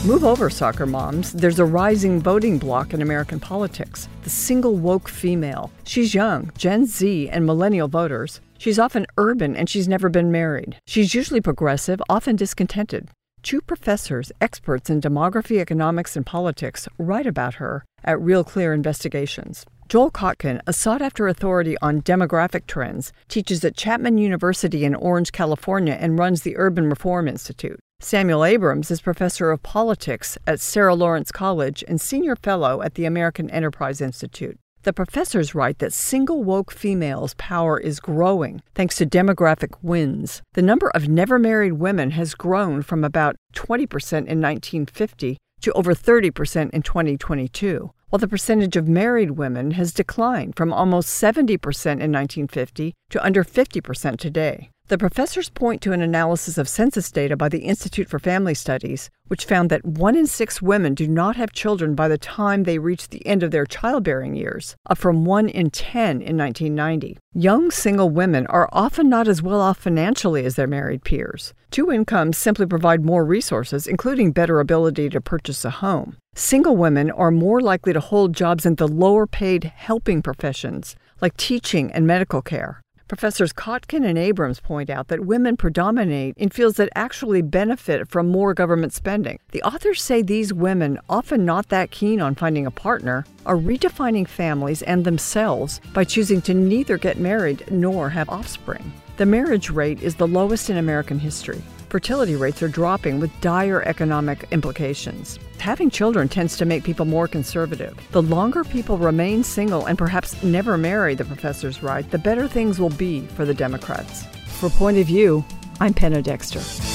Move over, soccer moms. There's a rising voting bloc in American politics. The single woke female. She's young, Gen Z and millennial voters. She's often urban and she's never been married. She's usually progressive, often discontented. Two professors, experts in demography, economics, and politics, write about her at Real Clear Investigations. Joel Kotkin, a sought-after authority on demographic trends, teaches at Chapman University in Orange, California, and runs the Urban Reform Institute. Samuel Abrams is professor of politics at Sarah Lawrence College and senior fellow at the American Enterprise Institute. The professors write that single woke females' power is growing thanks to demographic wins. The number of never-married women has grown from about 20% in 1950 to over 30% in 2022, while the percentage of married women has declined from almost 70% in 1950 to under 50% today. The professors point to an analysis of census data by the Institute for Family Studies, which found that 1 in 6 women do not have children by the time they reach the end of their childbearing years, up from 1 in 10 in 1990. Young single women are often not as well off financially as their married peers. Two incomes simply provide more resources, including better ability to purchase a home. Single women are more likely to hold jobs in the lower-paid helping professions, like teaching and medical care. Professors Kotkin and Abrams point out that women predominate in fields that actually benefit from more government spending. The authors say these women, often not that keen on finding a partner, are redefining families and themselves by choosing to neither get married nor have offspring. The marriage rate is the lowest in American history. Fertility rates are dropping with dire economic implications. Having children tends to make people more conservative. The longer people remain single and perhaps never marry, the professors write, the better things will be for the Democrats. For Point of View, I'm Penna Dexter.